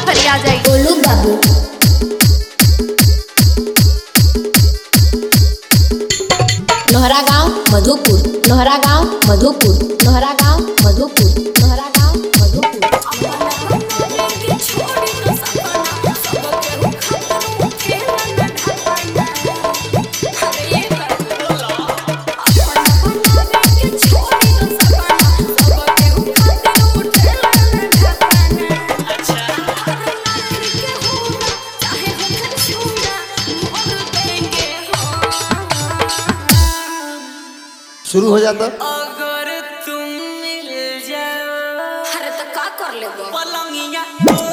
फरिया जाई। गोलू बाबू लोहरा गांव मधुपुर, लोहरा गांव मधुपुर, लोहरा गांव मधुपुर, लोहरा गांव मधुपुर। शुरू हो जाता। अगर तुम मिल जाओ अरे तो का कर लेबो पलंगिया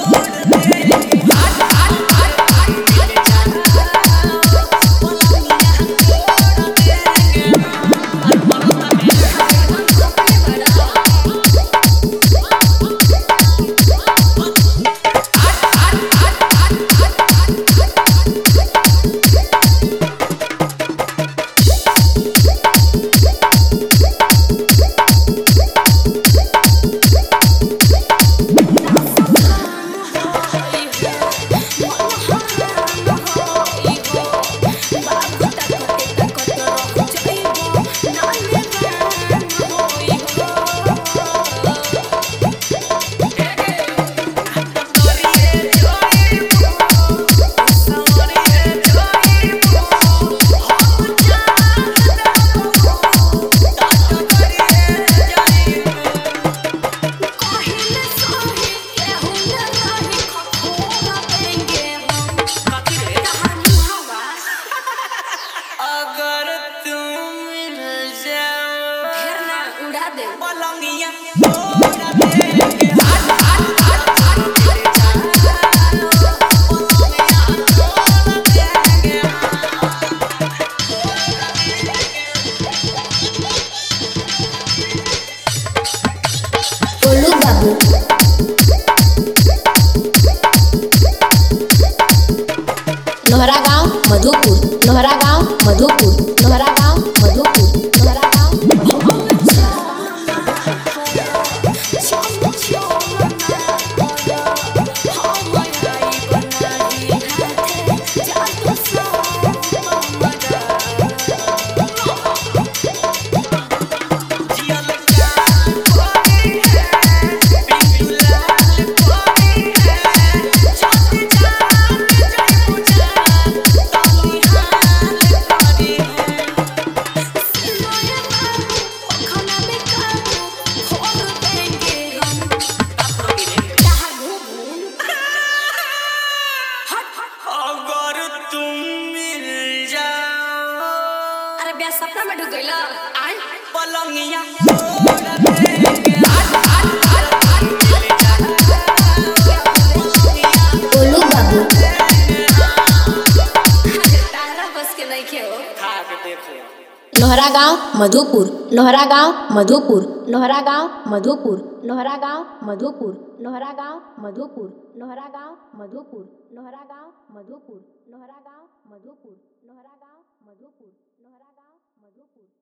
पलंगिया गोलू बाबू लोहरा गांव मधुपुर, लोहरा गांव मधुपुर, लोहरा गांव मधुपुर, लोहरा गांव सपना में ढुक गइला आय पलंगिया गोलू बाबू तारा बस के नहीं खे हो खा के देख ले। लोहरा गांव मधुपुर, लोहरा गांव मधुपुर, लोहरा गांव मधुपुर, लोहरा गांव मधुपुर, लोहरा गांव मधुपुर, लोहरा गांव मधुपुर, लोहरा गांव मधुपुर, लोहरा गांव मधुपुर, लोहरा गांव मधुपुर, लोहरा गांव मधुपुर।